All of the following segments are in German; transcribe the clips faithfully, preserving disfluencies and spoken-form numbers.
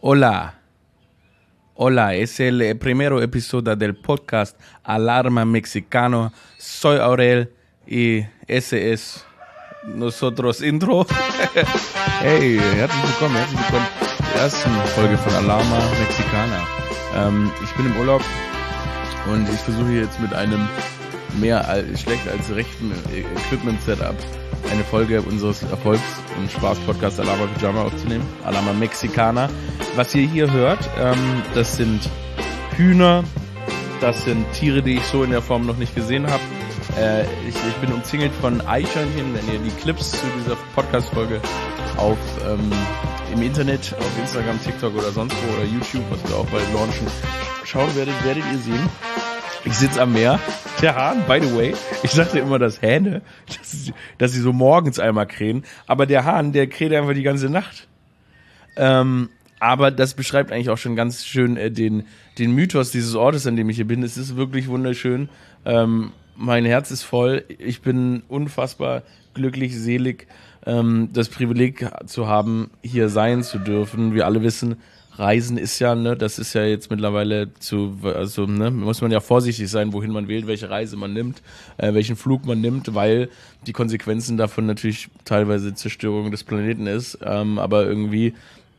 Hola, hola, es el primero episodio del podcast Alarma Mexicano. Soy Aurel y ese es nosotros Intro. Hey, herzlich willkommen, herzlich willkommen zur ersten Folge von Alarma Mexicana. Ähm, ich bin im Urlaub und ich versuche jetzt mit einem mehr als, schlecht als rechten Equipment-Setup eine Folge unseres Erfolgs- und Spaß-Podcasts Alarma Pyjama aufzunehmen. Alarma Mexicana. Was ihr hier hört, ähm, das sind Hühner, das sind Tiere, die ich so in der Form noch nicht gesehen habe. Äh, ich, ich bin umzingelt von Eichhörnchen. Wenn ihr die Clips zu dieser Podcast-Folge auf ähm, im Internet, auf Instagram, TikTok oder sonst wo oder YouTube, was wir auch bald launchen, schauen werdet, werdet ihr sehen. Ich sitze am Meer. Der Hahn, by the way, ich dachte immer, dass Hähne, dass, dass sie so morgens einmal krähen, aber der Hahn, der kräht einfach die ganze Nacht. Ähm, aber das beschreibt eigentlich auch schon ganz schön äh, den, den Mythos dieses Ortes, an dem ich hier bin. Es ist wirklich wunderschön. Ähm, mein Herz ist voll. Ich bin unfassbar glücklich, selig, ähm, das Privileg zu haben, hier sein zu dürfen. Wir alle wissen, Reisen ist ja, ne, das ist ja jetzt mittlerweile zu, also, ne, muss man ja vorsichtig sein, wohin man wählt, welche Reise man nimmt, äh, welchen Flug man nimmt, weil die Konsequenzen davon natürlich teilweise Zerstörung des Planeten ist, ähm, aber irgendwie,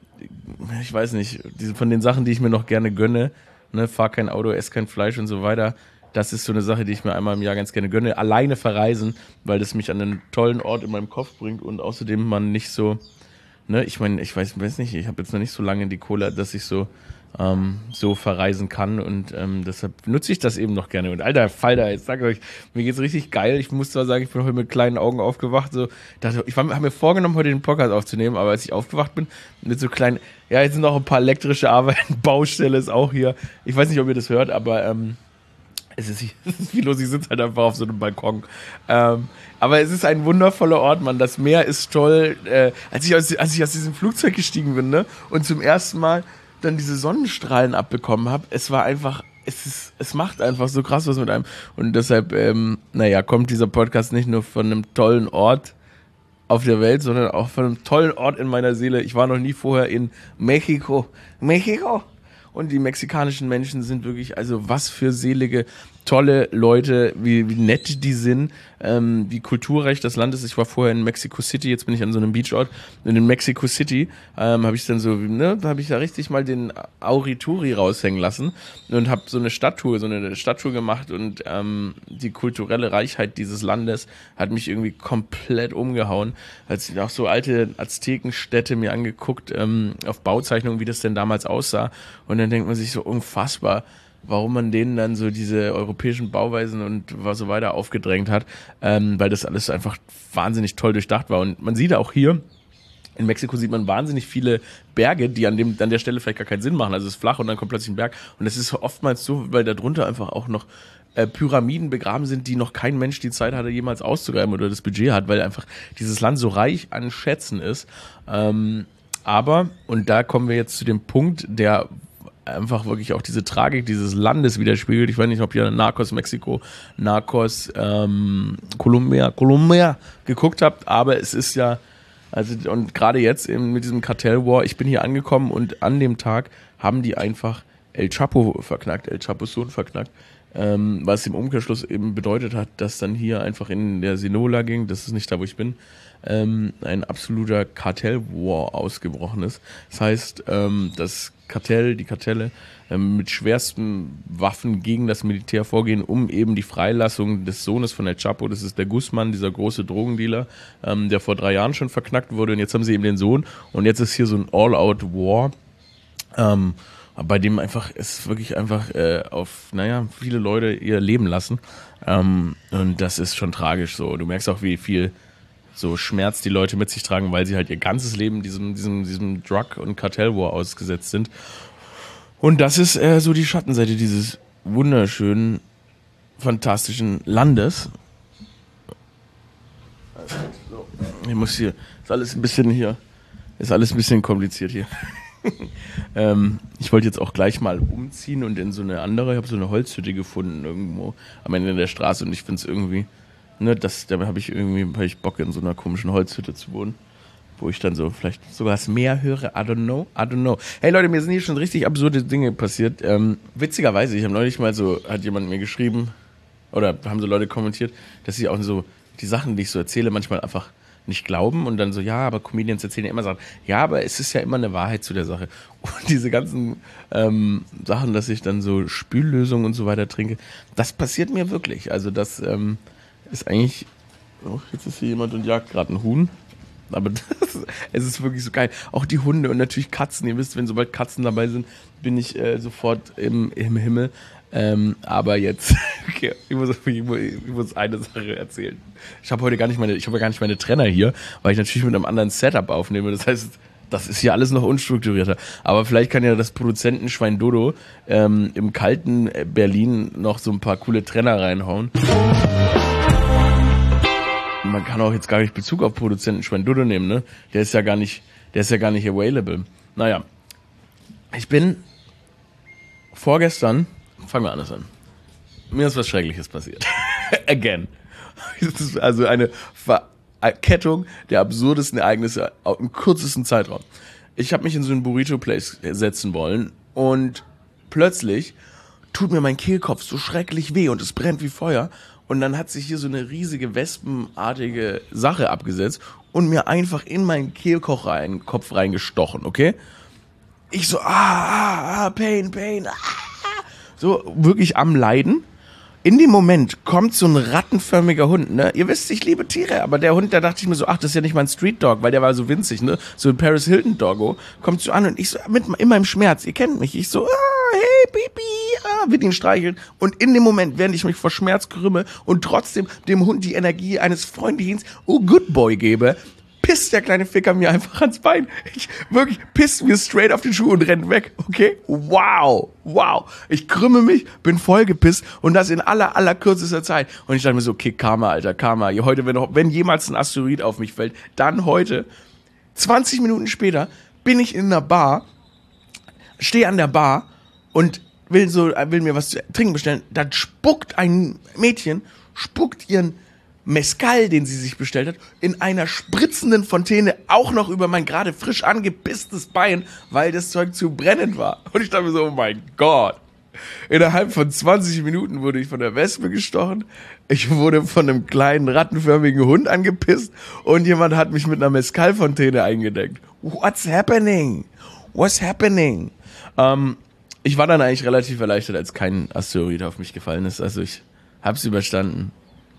ich weiß nicht, diese, von den Sachen, die ich mir noch gerne gönne, ne, fahr kein Auto, ess kein Fleisch und so weiter, das ist so eine Sache, die ich mir einmal im Jahr ganz gerne gönne, alleine verreisen, weil das mich an einen tollen Ort in meinem Kopf bringt und außerdem man nicht so, ne, ich meine, ich weiß, weiß nicht, ich habe jetzt noch nicht so lange die Kohle, dass ich so ähm, so verreisen kann und ähm, deshalb nutze ich das eben noch gerne. Und alter Falter, jetzt sag ich euch, mir geht's richtig geil. Ich muss zwar sagen, ich bin heute mit kleinen Augen aufgewacht, so, dachte, ich habe mir vorgenommen, heute den Podcast aufzunehmen, aber als ich aufgewacht bin, mit so kleinen, ja, jetzt sind noch ein paar elektrische Arbeiten, Baustelle ist auch hier. Ich weiß nicht, ob ihr das hört, aber ähm, Es ist, es ist viel los, ich sitze halt einfach auf so einem Balkon. Ähm, aber es ist ein wundervoller Ort, Mann. Das Meer ist toll. Äh, als, ich aus, als ich aus diesem Flugzeug gestiegen bin, ne, und zum ersten Mal dann diese Sonnenstrahlen abbekommen habe, es war einfach, es ist, es macht einfach so krass was mit einem. Und deshalb, ähm, naja, kommt dieser Podcast nicht nur von einem tollen Ort auf der Welt, sondern auch von einem tollen Ort in meiner Seele. Ich war noch nie vorher in Mexiko. Mexiko! Und die mexikanischen Menschen sind wirklich, also was für selige, tolle Leute, wie, wie nett die sind, ähm, wie kulturreich das Land ist. Ich war vorher in Mexico City, jetzt bin ich an so einem Beachort. Und in Mexico City ähm, habe ich dann so, ne, da habe ich da richtig mal den Aurituri raushängen lassen und habe so eine Stadttour, so eine Stadttour gemacht und ähm, die kulturelle Reichheit dieses Landes hat mich irgendwie komplett umgehauen. Als ich auch so alte Aztekenstädte mir angeguckt, ähm, auf Bauzeichnungen, wie das denn damals aussah. Und dann denkt man sich so unfassbar, warum man denen dann so diese europäischen Bauweisen und was so weiter aufgedrängt hat, ähm, weil das alles einfach wahnsinnig toll durchdacht war. Und man sieht auch hier, in Mexiko sieht man wahnsinnig viele Berge, die an dem an der Stelle vielleicht gar keinen Sinn machen. Also es ist flach und dann kommt plötzlich ein Berg. Und das ist oftmals so, weil da drunter einfach auch noch äh, Pyramiden begraben sind, die noch kein Mensch die Zeit hatte, jemals auszugraben oder das Budget hat, weil einfach dieses Land so reich an Schätzen ist. Ähm, aber, und da kommen wir jetzt zu dem Punkt, der einfach wirklich auch diese Tragik dieses Landes widerspiegelt. Ich weiß nicht, ob ihr Narcos Mexiko, Narcos ähm, Colombia, Colombia geguckt habt, aber es ist ja, also und gerade jetzt eben mit diesem Kartellwar, ich bin hier angekommen und an dem Tag haben die einfach El Chapo verknackt, El Chapos Sohn verknackt, ähm, was im Umkehrschluss eben bedeutet hat, dass dann hier einfach in der Sinaloa ging, das ist nicht da, wo ich bin, ähm, ein absoluter Kartellwar ausgebrochen ist. Das heißt, ähm, das Kartell, die Kartelle ähm, mit schwersten Waffen gegen das Militär vorgehen, um eben die Freilassung des Sohnes von El Chapo, das ist der Guzman, dieser große Drogendealer, ähm, der vor drei Jahren schon verknackt wurde und jetzt haben sie eben den Sohn und jetzt ist hier so ein All-Out-War, ähm, bei dem einfach es wirklich einfach äh, auf, naja, viele Leute ihr Leben lassen, ähm, und das ist schon tragisch so. Du merkst auch, wie viel so Schmerz die Leute mit sich tragen, weil sie halt ihr ganzes Leben diesem, diesem, diesem Drug- und Kartellwar ausgesetzt sind. Und das ist äh, so die Schattenseite dieses wunderschönen, fantastischen Landes. So, ich muss hier, ist alles ein bisschen hier, ist alles ein bisschen kompliziert hier. ähm, ich wollte jetzt auch gleich mal umziehen und in so eine andere, ich habe so eine Holzhütte gefunden irgendwo am Ende der Straße und ich finde es irgendwie, ne, das, da habe ich irgendwie hab ich Bock in so einer komischen Holzhütte zu wohnen. wo ich dann so vielleicht sogar das Meer höre. I don't know, I don't know. Hey Leute, mir sind hier schon richtig absurde Dinge passiert. Ähm, witzigerweise, ich habe neulich mal so, hat jemand mir geschrieben, oder haben so Leute kommentiert, dass sie auch so die Sachen, die ich so erzähle, manchmal einfach nicht glauben und dann so, ja, aber Comedians erzählen ja immer Sachen. Ja, aber es ist ja immer eine Wahrheit zu der Sache. Und diese ganzen ähm, Sachen, dass ich dann so Spüllösungen und so weiter trinke, das passiert mir wirklich. Also das ähm, ist eigentlich, oh, jetzt ist hier jemand und jagt gerade ein Huhn. Aber das, es ist wirklich so geil. Auch die Hunde und natürlich Katzen. Ihr wisst, wenn sobald Katzen dabei sind, bin ich äh, sofort im, im Himmel. Ähm, aber jetzt, okay, ich muss, ich, muss, ich muss eine Sache erzählen. Ich habe heute gar nicht meine, ich habe ja gar nicht meine Trenner hier, weil ich natürlich mit einem anderen Setup aufnehme. Das heißt, das ist hier alles noch unstrukturierter. Aber vielleicht kann ja das Produzentenschwein Dodo ähm, im kalten Berlin noch so ein paar coole Trenner reinhauen. Man kann auch jetzt gar nicht Bezug auf Produzentenschwein Dodo nehmen, ne? Der ist ja gar nicht, der ist ja gar nicht available. Naja, ich bin vorgestern, fangen wir anders an. Mir ist was Schreckliches passiert. Again. Das ist also eine Verkettung der absurdesten Ereignisse im kürzesten Zeitraum. Ich habe mich in so einen Burrito-Place setzen wollen und plötzlich tut mir mein Kehlkopf so schrecklich weh und es brennt wie Feuer. Und dann hat sich hier so eine riesige wespenartige Sache abgesetzt und mir einfach in meinen Kehlkopf rein, Kopf reingestochen, okay? Ich so, ah, ah, ah, Pain, Pain, ah. So wirklich am Leiden. In dem Moment kommt so ein rattenförmiger Hund, ne? Ihr wisst, ich liebe Tiere, aber der Hund, da dachte ich mir so, ach, das ist ja nicht mein Street Dog, weil der war so winzig, ne? So ein Paris Hilton Doggo. Kommt so an und ich so, mit, in meinem Schmerz, ihr kennt mich, ich so, ah, hey, Baby, ah, will ihn streicheln. Und in dem Moment, während ich mich vor Schmerz krümme und trotzdem dem Hund die Energie eines Freundins, oh, Good Boy gebe, pisst der kleine Ficker mir einfach ans Bein. Ich wirklich pisst mir straight auf den Schuh und rennt weg, okay? Wow, wow. Ich krümme mich, bin voll gepisst und das in aller, aller kürzester Zeit. Und ich dachte mir so, okay, Karma, Alter, Karma. Heute, wenn, wenn jemals ein Asteroid auf mich fällt, dann heute. zwanzig Minuten später bin ich in einer Bar, stehe an der Bar und will so, will mir was zu trinken bestellen. Dann spuckt ein Mädchen, spuckt ihren Mezcal, den sie sich bestellt hat, in einer spritzenden Fontäne auch noch über mein gerade frisch angepisstes Bein, weil das Zeug zu brennend war. Und ich dachte mir so, oh mein Gott. Innerhalb von zwanzig Minuten wurde ich von der Wespe gestochen, ich wurde von einem kleinen rattenförmigen Hund angepisst und jemand hat mich mit einer Mezcal-Fontäne eingedeckt. What's happening? What's happening? Ähm, ich war dann eigentlich relativ erleichtert, als kein Asteroid auf mich gefallen ist. Also ich hab's überstanden.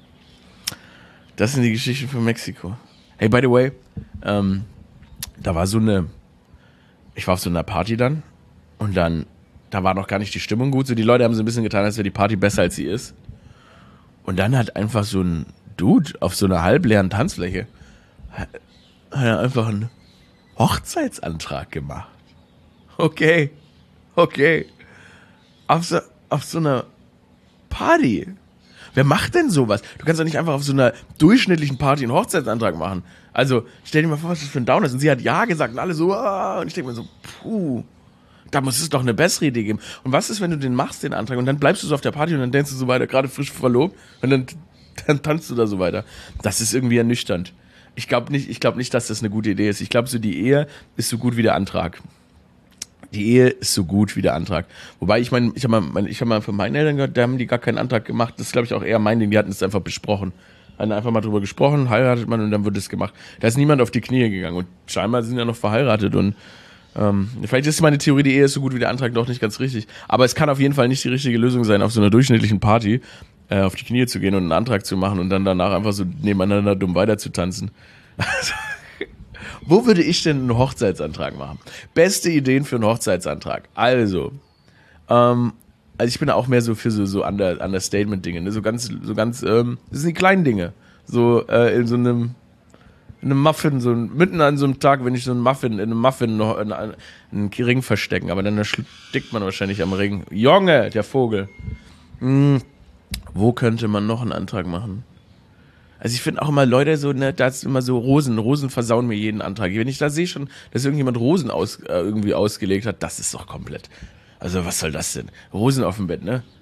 Das sind die Geschichten von Mexiko. Hey, by the way, ähm, da war so eine, ich war auf so einer Party dann und dann, da war noch gar nicht die Stimmung gut. So die Leute haben so ein bisschen getan, als wäre die Party besser, als sie ist. Und dann hat einfach so ein Dude auf so einer halbleeren Tanzfläche hat, hat er einfach einen Hochzeitsantrag gemacht. Okay, okay. Auf so, auf so einer Party. Wer macht denn sowas? Du kannst doch nicht einfach auf so einer durchschnittlichen Party einen Hochzeitsantrag machen. Also, stell dir mal vor, was das für ein Downer ist. Und sie hat ja gesagt und alle so, ah, und ich denke mir so, puh, da muss es doch eine bessere Idee geben. Und was ist, wenn du den machst, den Antrag, und dann bleibst du so auf der Party und dann denkst du so weiter, gerade frisch verlobt, und dann, dann tanzt du da so weiter. Das ist irgendwie ernüchternd. Ich glaube nicht, ich glaube nicht, dass das eine gute Idee ist. Ich glaube, so die Ehe ist so gut wie der Antrag. Die Ehe ist so gut wie der Antrag. Wobei, ich meine, ich habe mal, ich hab mal von meinen Eltern gehört, da haben die gar keinen Antrag gemacht. Das ist, glaube ich, auch eher mein Ding. Die hatten es einfach besprochen. Hatten einfach mal drüber gesprochen, heiratet man und dann wird es gemacht. Da ist niemand auf die Knie gegangen und scheinbar sind ja noch verheiratet und ähm, vielleicht ist meine Theorie, die Ehe ist so gut wie der Antrag doch nicht ganz richtig. Aber es kann auf jeden Fall nicht die richtige Lösung sein, auf so einer durchschnittlichen Party äh, auf die Knie zu gehen und einen Antrag zu machen und dann danach einfach so nebeneinander dumm weiter zu tanzen. Also, wo würde ich denn einen Hochzeitsantrag machen? Beste Ideen für einen Hochzeitsantrag. Also, ähm, also ich bin auch mehr so für so, so Under, Understatement-Dinge, ne? So ganz, so ganz, ähm, das sind die kleinen Dinge. So, äh, in so einem, in einem Muffin, so mitten an so einem Tag, wenn ich so einen Muffin, in einem Muffin noch in, in, einen Ring verstecken, aber dann erstickt man wahrscheinlich am Ring. Junge, der Vogel. Hm, wo könnte man noch einen Antrag machen? Also ich finde auch immer Leute so, ne, da ist immer so Rosen, Rosen versauen mir jeden Antrag. Wenn ich da sehe schon, dass irgendjemand Rosen aus, äh, irgendwie ausgelegt hat, das ist doch komplett, also was soll das denn? Rosen auf dem Bett, ne?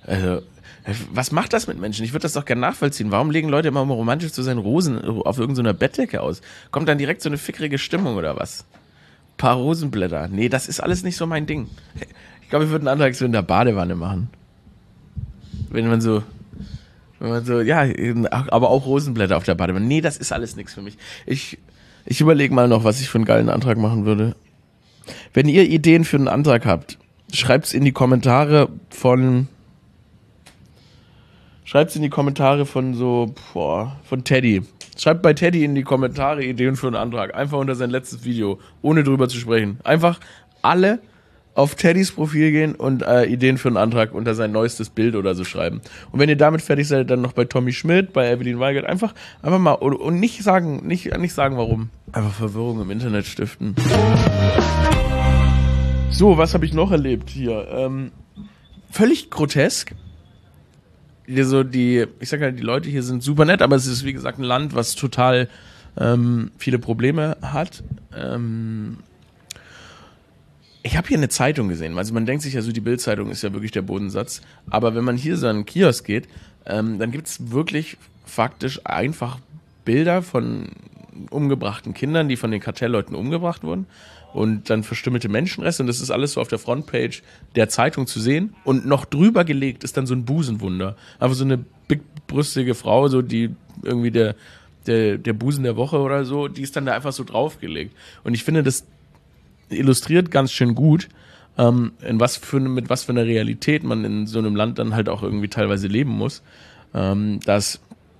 Also, was macht das mit Menschen? Ich würde das doch gerne nachvollziehen. Warum legen Leute immer, um romantisch zu sein, Rosen auf irgendeiner Bettdecke aus? Kommt dann direkt so eine fickrige Stimmung oder was? Ein paar Rosenblätter. Nee, das ist alles nicht so mein Ding. Ich glaube, ich würde einen Antrag so in der Badewanne machen. Wenn man so, wenn man so, ja, aber auch Rosenblätter auf der Badewanne. Nee, das ist alles nichts für mich. Ich, ich überlege mal noch, was ich für einen geilen Antrag machen würde. Wenn ihr Ideen für einen Antrag habt, schreibt's in die Kommentare von, schreibt's in die Kommentare von so, boah, von Teddy. Schreibt bei Teddy in die Kommentare Ideen für einen Antrag. Einfach unter sein letztes Video, ohne drüber zu sprechen. Einfach alle auf Teddys Profil gehen und äh, Ideen für einen Antrag unter sein neuestes Bild oder so schreiben. Und wenn ihr damit fertig seid, dann noch bei Tommy Schmidt, bei Evelyn Weigert, einfach, einfach mal, und, und nicht sagen, nicht, nicht sagen, warum. Einfach Verwirrung im Internet stiften. So, was habe ich noch erlebt hier? Ähm, völlig grotesk. Hier so die, ich sag ja, die Leute hier sind super nett, aber es ist wie gesagt ein Land, was total ähm, viele Probleme hat. Ähm, ich habe hier eine Zeitung gesehen, also man denkt sich ja so, die Bild-Zeitung ist ja wirklich der Bodensatz, aber wenn man hier so an einen Kiosk geht, ähm, dann gibt es wirklich faktisch einfach Bilder von umgebrachten Kindern, die von den Kartellleuten umgebracht wurden. Und dann verstümmelte Menschenreste und das ist alles so auf der Frontpage der Zeitung zu sehen. Und noch drüber gelegt ist dann so ein Busenwunder. Einfach so eine bigbrüstige Frau, so die irgendwie der, der, der Busen der Woche oder so, die ist dann da einfach so draufgelegt. Und ich finde, das illustriert ganz schön gut, ähm, in was für, mit was für einer Realität man in so einem Land dann halt auch irgendwie teilweise leben muss. Ähm, dass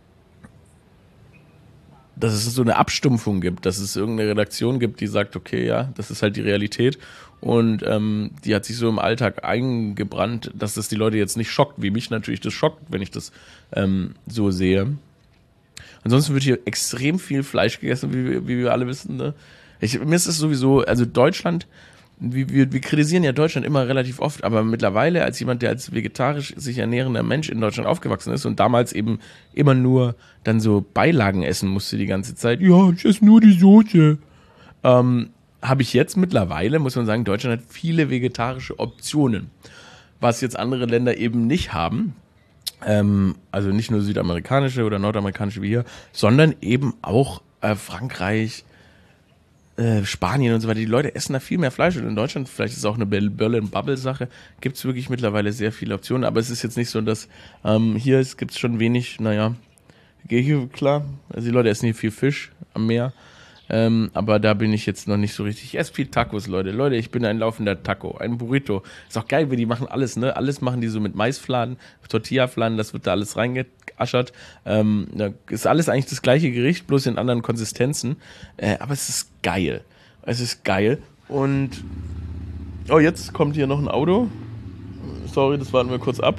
dass es so eine Abstumpfung gibt, dass es irgendeine Redaktion gibt, die sagt, okay, ja, das ist halt die Realität und ähm, die hat sich so im Alltag eingebrannt, dass das die Leute jetzt nicht schockt, wie mich natürlich das schockt, wenn ich das ähm, so sehe. Ansonsten wird hier extrem viel Fleisch gegessen, wie, wie wir alle wissen. Ne? Ich, mir ist es sowieso, also Deutschland, wir, wir, wir kritisieren ja Deutschland immer relativ oft, aber mittlerweile als jemand, der als vegetarisch sich ernährender Mensch in Deutschland aufgewachsen ist und damals eben immer nur dann so Beilagen essen musste die ganze Zeit, ja, ich esse nur die Soße, ähm, habe ich jetzt mittlerweile, muss man sagen, Deutschland hat viele vegetarische Optionen, was jetzt andere Länder eben nicht haben. Ähm, also nicht nur südamerikanische oder nordamerikanische wie hier, sondern eben auch äh, Frankreich, Äh, Spanien und so weiter, die Leute essen da viel mehr Fleisch und in Deutschland, vielleicht ist es auch eine Berlin-Bubble-Sache, gibt es wirklich mittlerweile sehr viele Optionen, aber es ist jetzt nicht so, dass ähm, hier gibt es schon wenig, naja, hier, klar, also die Leute essen hier viel Fisch am Meer, ähm, aber da bin ich jetzt noch nicht so richtig. Ich esse viel Tacos, Leute. Leute, ich bin ein laufender Taco, ein Burrito. Ist auch geil, wie die machen alles, ne? Alles machen die so mit Maisfladen, Tortillafladen, das wird da alles reingeaschert. Ähm, da ist alles eigentlich das gleiche Gericht, bloß in anderen Konsistenzen. Äh, aber es ist geil. Es ist geil. Und oh, jetzt kommt hier noch ein Auto. Sorry, das warten wir kurz ab.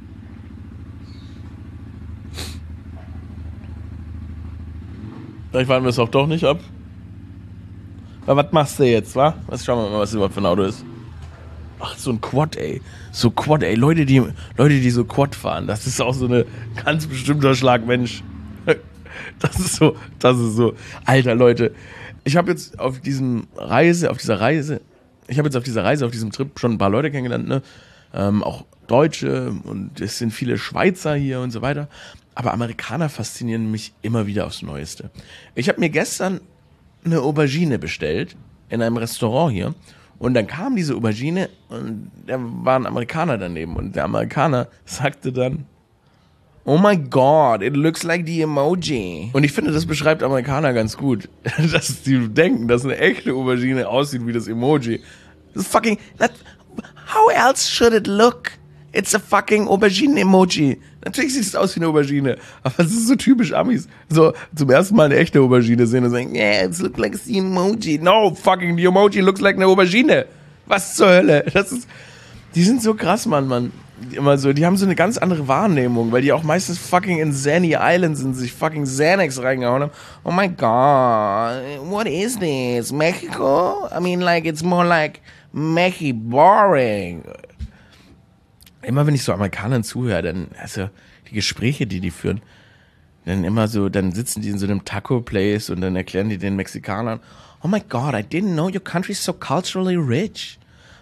Vielleicht warten wir es auch doch nicht ab. Aber was machst du jetzt, wa? Was, schauen wir mal, was das überhaupt für ein Auto ist. Ach, so ein Quad, ey. So Quad, ey. Leute, die, Leute, die so Quad fahren, das ist auch so eine ganz bestimmter Schlag Mensch. Das ist so, das ist so. Alter, Leute. Ich habe jetzt auf diesem Reise, auf dieser Reise, ich habe jetzt auf dieser Reise, auf diesem Trip schon ein paar Leute kennengelernt, ne? Ähm, auch Deutsche und es sind viele Schweizer hier und so weiter. Aber Amerikaner faszinieren mich immer wieder aufs Neueste. Ich habe mir gestern eine Aubergine bestellt in einem Restaurant hier und dann kam diese Aubergine und da war ein Amerikaner daneben und der Amerikaner sagte dann, oh my God, it looks like the emoji. Und ich finde, das beschreibt Amerikaner ganz gut, dass die denken, dass eine echte Aubergine aussieht wie das Emoji. Das ist fucking, that, how else should it look? It's a fucking Aubergine-Emoji. Natürlich sieht es aus wie eine Aubergine, aber es ist so typisch Amis. So, zum ersten Mal eine echte Aubergine sehen und sagen, yeah, it looks like the Emoji. No, fucking, the Emoji looks like eine Aubergine. Was zur Hölle? Das ist, die sind so krass, Mann, Mann. Immer so, die haben so eine ganz andere Wahrnehmung, weil die auch meistens fucking in Zanny Island sind, sich fucking Xanax reingehauen haben. Oh my God, what is this? Mexico? I mean, like, it's more like Mexi boring. Immer wenn ich so Amerikanern zuhöre, dann, also, die Gespräche, die die führen, dann immer so, dann sitzen die in so einem Taco-Place und dann erklären die den Mexikanern, oh my God, I didn't know your country is so culturally rich.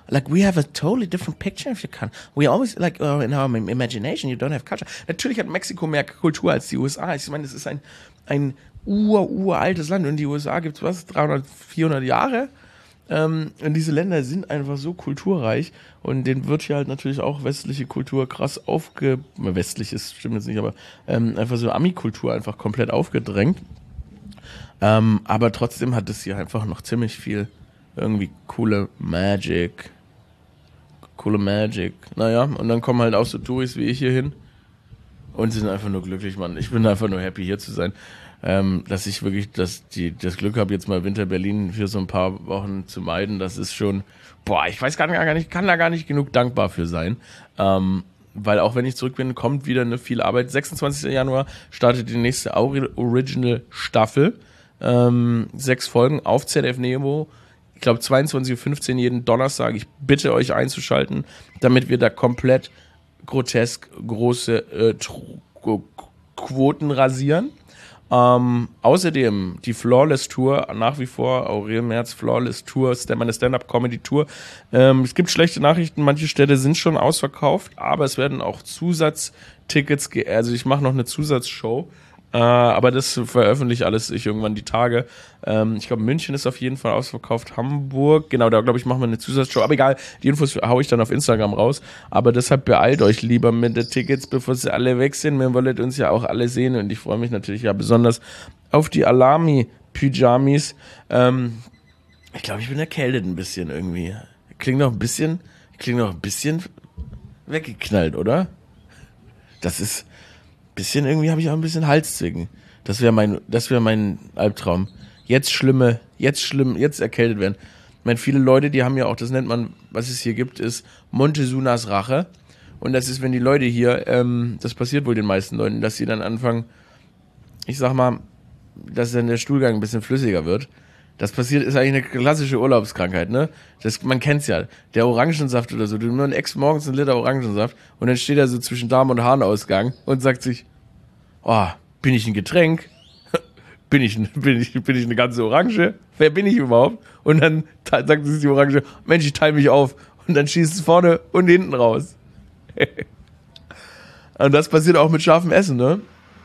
Like, we have a totally different picture of your country. We always, like, uh, in our imagination, you don't have culture. Natürlich hat Mexiko mehr Kultur als die U S A. Ich meine, es ist ein, ein ur, uraltes Land. Und die U S A gibt's was, dreihundert, vierhundert Jahre. Ähm, und diese Länder sind einfach so kulturreich. Und denen wird hier halt natürlich auch westliche Kultur krass aufge... Westlich ist, stimmt jetzt nicht, aber ähm, einfach so Ami-Kultur einfach komplett aufgedrängt. Ähm, aber trotzdem hat es hier einfach noch ziemlich viel irgendwie coole Magic. Coole Magic. Naja, und dann kommen halt auch so Touris wie ich hier hin und sind einfach nur glücklich, Mann. Ich bin einfach nur happy, hier zu sein. Ähm, dass ich wirklich das, die, das Glück habe, jetzt mal Winter Berlin für so ein paar Wochen zu meiden. Das ist schon, boah, ich weiß gar nicht, gar nicht kann da gar nicht genug dankbar für sein. Ähm, weil auch wenn ich zurück bin, kommt wieder eine viel Arbeit. sechsundzwanzigsten Januar startet die nächste Original Staffel. Ähm, sechs Folgen auf Z D F Neo. Ich glaube zweiundzwanzig Uhr fünfzehn jeden Donnerstag. Ich bitte euch einzuschalten, damit wir da komplett grotesk große äh, Tr- Quoten rasieren. Ähm, außerdem die Flawless Tour, nach wie vor Aurel Merz Flawless Tour, meine Stand-Up-Comedy-Tour. Ähm, es gibt schlechte Nachrichten, manche Städte sind schon ausverkauft, aber es werden auch Zusatztickets, ge- also ich mache noch eine Zusatzshow. Äh, aber das veröffentliche alles ich irgendwann die Tage. Ähm, ich glaube, München ist auf jeden Fall ausverkauft. Hamburg, genau, da glaube ich, machen wir eine Zusatzshow. Aber egal, die Infos haue ich dann auf Instagram raus. Aber deshalb beeilt euch lieber mit den Tickets, bevor sie alle weg sind. Wir wollen uns ja auch alle sehen. Und ich freue mich natürlich ja besonders auf die Alami-Pyjamis. Ähm, ich glaube, ich bin erkältet ein bisschen irgendwie. Klingt noch ein bisschen, klingt noch ein bisschen weggeknallt, oder? Das ist... Bisschen irgendwie habe ich auch ein bisschen Halszwicken. Das wäre mein, das wäre mein Albtraum. Jetzt schlimme, jetzt schlimm, jetzt erkältet werden. Ich meine, viele Leute, die haben ja auch, das nennt man, was es hier gibt, ist Montezumas Rache. Und das ist, wenn die Leute hier, ähm, das passiert wohl den meisten Leuten, dass sie dann anfangen, ich sag mal, dass dann der Stuhlgang ein bisschen flüssiger wird. Das passiert, ist eigentlich eine klassische Urlaubskrankheit, ne? Das, man kennt's ja. Der Orangensaft oder so. Du nimmst ex morgens einen Liter Orangensaft und dann steht er so zwischen Darm- und Harnausgang und sagt sich, oh, bin ich ein Getränk? bin ich, bin ich, bin ich eine ganze Orange? Wer bin ich überhaupt? Und dann ta- sagt sich die Orange, Mensch, ich teile mich auf. Und dann schießt es vorne und hinten raus. Und das passiert auch mit scharfem Essen, ne?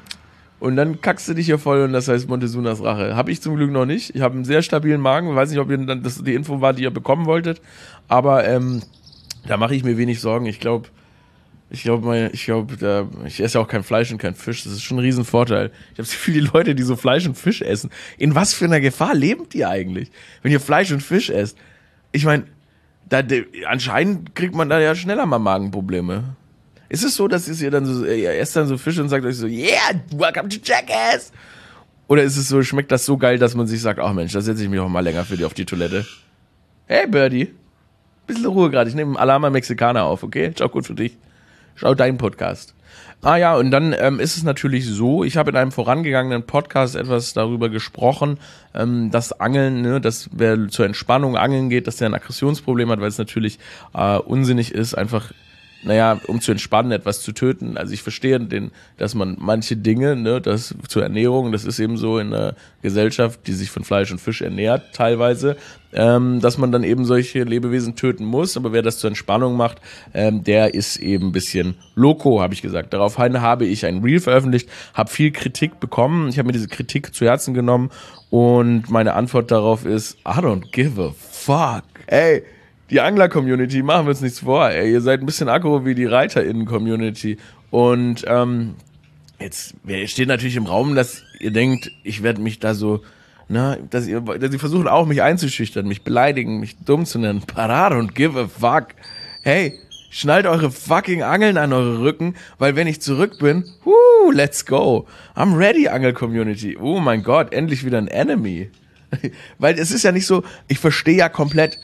Und dann kackst du dich hier voll und das heißt Montezumas Rache. Habe ich zum Glück noch nicht. Ich habe einen sehr stabilen Magen. Ich weiß nicht, ob ihr dann das die Info war, die ihr bekommen wolltet. Aber ähm, da mache ich mir wenig Sorgen. Ich glaube, ich glaube, ich glaube, ich esse ja auch kein Fleisch und kein Fisch. Das ist schon ein Riesenvorteil. Ich habe so viele Leute, die so Fleisch und Fisch essen. In was für einer Gefahr lebt ihr eigentlich, wenn ihr Fleisch und Fisch esst? Ich meine, da, de, anscheinend kriegt man da ja schneller mal Magenprobleme. Ist es so, dass ihr dann so, ihr esst dann so Fisch und sagt euch so, yeah, welcome to Jackass? Oder ist es so, schmeckt das so geil, dass man sich sagt, ach Mensch, da setze ich mich auch mal länger für dich auf die Toilette. Hey Birdie, bisschen Ruhe gerade, ich nehme einen Alama Mexikaner auf, okay? Schau gut für dich. Schau deinen Podcast. Ah ja, und dann ähm, ist es natürlich so, ich habe in einem vorangegangenen Podcast etwas darüber gesprochen, ähm, dass Angeln, ne, dass wer zur Entspannung angeln geht, dass der ein Aggressionsproblem hat, weil es natürlich äh, unsinnig ist, einfach naja, um zu entspannen, etwas zu töten. Also ich verstehe den, dass man manche Dinge, ne, das zur Ernährung, das ist eben so in einer Gesellschaft, die sich von Fleisch und Fisch ernährt, teilweise, ähm, dass man dann eben solche Lebewesen töten muss. Aber wer das zur Entspannung macht, ähm, der ist eben ein bisschen loco, habe ich gesagt. Daraufhin habe ich ein Reel veröffentlicht, habe viel Kritik bekommen. Ich habe mir diese Kritik zu Herzen genommen und meine Antwort darauf ist, I don't give a fuck. Ey, die Angler-Community, machen wir uns nichts vor, ey, ihr seid ein bisschen aggro wie die ReiterInnen-Community. Und ähm, jetzt steht natürlich im Raum, dass ihr denkt, ich werde mich da so, na, dass ihr, dass sie versuchen auch, mich einzuschüchtern, mich beleidigen, mich dumm zu nennen. Parar und give a fuck. Hey, schnallt eure fucking Angeln an eure Rücken, weil wenn ich zurück bin, whoo, let's go. I'm ready, Angel-Community. Oh mein Gott, endlich wieder ein Enemy. Weil es ist ja nicht so, ich verstehe ja komplett,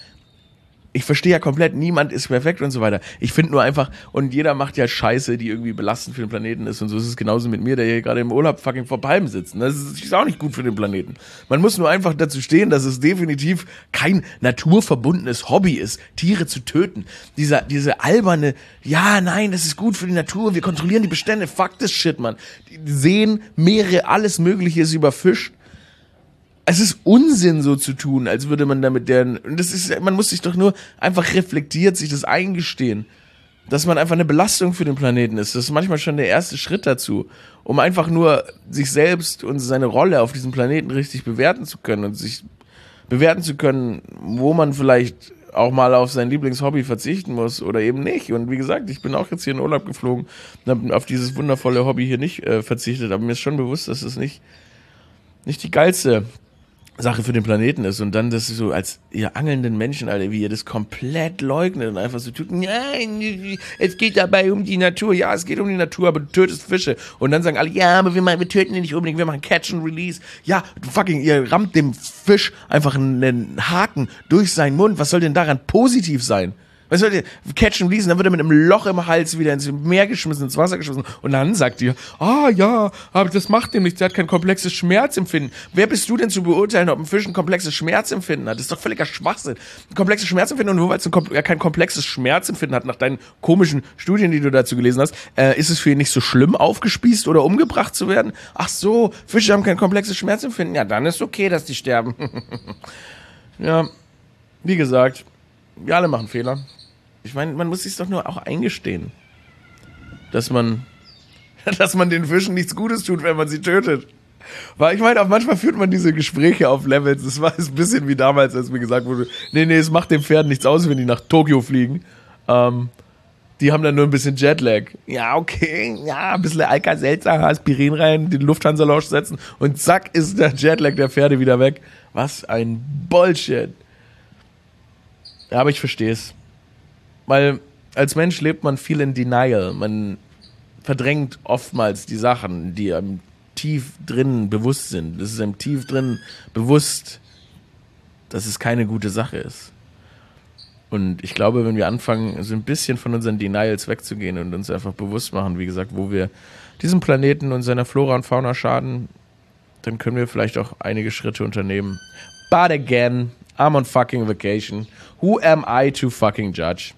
Ich verstehe ja komplett, niemand ist perfekt und so weiter. Ich finde nur einfach, und jeder macht ja Scheiße, die irgendwie belastend für den Planeten ist. Und so ist es genauso mit mir, der hier gerade im Urlaub fucking vor Palmen sitzt. Das ist, ist auch nicht gut für den Planeten. Man muss nur einfach dazu stehen, dass es definitiv kein naturverbundenes Hobby ist, Tiere zu töten. Dieser, diese alberne, ja, nein, das ist gut für die Natur, wir kontrollieren die Bestände. Fuck this shit, man. Die Seen, Meere, alles Mögliche ist überfischt. Es ist Unsinn, so zu tun, als würde man damit deren, und das ist, man muss sich doch nur einfach reflektiert sich das eingestehen, dass man einfach eine Belastung für den Planeten ist. Das ist manchmal schon der erste Schritt dazu, um einfach nur sich selbst und seine Rolle auf diesem Planeten richtig bewerten zu können und sich bewerten zu können, wo man vielleicht auch mal auf sein Lieblingshobby verzichten muss oder eben nicht. Und wie gesagt, ich bin auch jetzt hier in Urlaub geflogen und habe auf dieses wundervolle Hobby hier nicht äh, verzichtet, aber mir ist schon bewusst, dass es nicht, nicht die geilste Sache für den Planeten ist. Und dann, dass so als ihr angelnden Menschen, Alter, wie ihr das komplett leugnet und einfach so tut, nein, es geht dabei um die Natur. Ja, es geht um die Natur, aber du tötest Fische. Und dann sagen alle, ja, aber wir, machen, wir töten die nicht unbedingt, wir machen Catch and Release. Ja, fucking, ihr rammt dem Fisch einfach einen Haken durch seinen Mund. Was soll denn daran positiv sein? Was soll ihr? Catch and Release, dann wird er mit einem Loch im Hals wieder ins Meer geschmissen, ins Wasser geschmissen. Und dann sagt ihr, ah ja, aber das macht dem nichts, der hat kein komplexes Schmerzempfinden. Wer bist du denn zu beurteilen, ob ein Fisch ein komplexes Schmerzempfinden hat? Das ist doch völliger Schwachsinn. Ein komplexes Schmerzempfinden, und nur weil es ein, kein komplexes Schmerzempfinden hat, nach deinen komischen Studien, die du dazu gelesen hast, äh, ist es für ihn nicht so schlimm, aufgespießt oder umgebracht zu werden? Ach so, Fische haben kein komplexes Schmerzempfinden. Ja, dann ist okay, dass die sterben. Ja, wie gesagt, wir alle machen Fehler. Ich meine, man muss sich doch nur auch eingestehen, dass man, dass man den Fischen nichts Gutes tut, wenn man sie tötet. Weil ich meine, auch manchmal führt man diese Gespräche auf Levels. Das war ein bisschen wie damals, als mir gesagt wurde, nee, nee, es macht den Pferden nichts aus, wenn die nach Tokio fliegen. Ähm, die haben dann nur ein bisschen Jetlag. Ja, okay, ja, ein bisschen Alka-Seltzer, Aspirin rein, den Lufthansa-Lounge setzen und zack ist der Jetlag der Pferde wieder weg. Was ein Bullshit. Ja, aber ich verstehe es. Weil als Mensch lebt man viel in Denial. Man verdrängt oftmals die Sachen, die einem tief drin bewusst sind. Es ist einem tief drin bewusst, dass es keine gute Sache ist. Und ich glaube, wenn wir anfangen, so ein bisschen von unseren Denials wegzugehen und uns einfach bewusst machen, wie gesagt, wo wir diesem Planeten und seiner Flora und Fauna schaden, dann können wir vielleicht auch einige Schritte unternehmen. But again, I'm on fucking vacation. Who am I to fucking judge?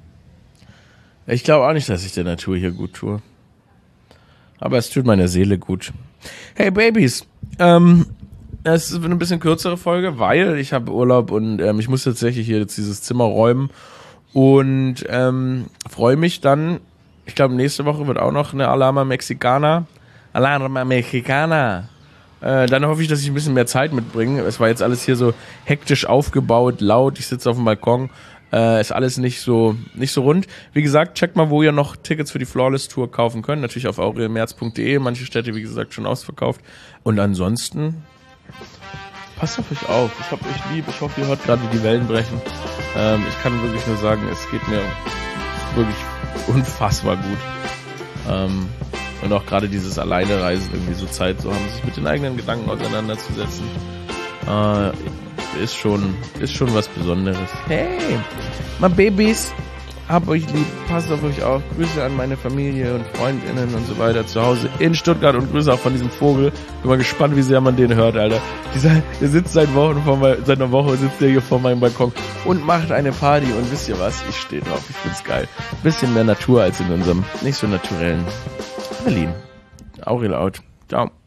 Ich glaube auch nicht, dass ich der Natur hier gut tue. Aber es tut meiner Seele gut. Hey Babys, ähm, es ist eine bisschen kürzere Folge, weil ich habe Urlaub und ähm, ich muss tatsächlich hier jetzt dieses Zimmer räumen und ähm, freue mich dann, ich glaube nächste Woche wird auch noch eine Alarma Mexicana. Alarma Mexicana. Äh, dann hoffe ich, dass ich ein bisschen mehr Zeit mitbringe. Es war jetzt alles hier so hektisch aufgebaut, laut, ich sitze auf dem Balkon. Äh, ist alles nicht so nicht so rund. Wie gesagt, checkt mal, wo ihr noch Tickets für die Flawless Tour kaufen könnt. Natürlich auf aurelmerz punkt de. Manche Städte, wie gesagt, schon ausverkauft. Und ansonsten, passt auf euch auf. Ich hab euch lieb. Ich hoffe, ihr hört gerade die Wellen brechen. Ähm, ich kann wirklich nur sagen, es geht mir wirklich unfassbar gut. Ähm, und auch gerade dieses Alleinereisen, irgendwie so Zeit zu haben, sich mit den eigenen Gedanken auseinanderzusetzen. Äh, ist schon, ist schon was Besonderes. Hey, my Babys, hab euch lieb, passt auf euch auf. Grüße an meine Familie und Freundinnen und so weiter zu Hause in Stuttgart und Grüße auch von diesem Vogel. Bin mal gespannt, wie sehr man den hört, Alter. Dieser, der sitzt seit Wochen vor mein, seit einer Woche sitzt der hier vor meinem Balkon und macht eine Party und wisst ihr was? Ich stehe drauf, ich find's geil. Bisschen mehr Natur als in unserem nicht so naturellen Berlin. Aurel out. Ciao.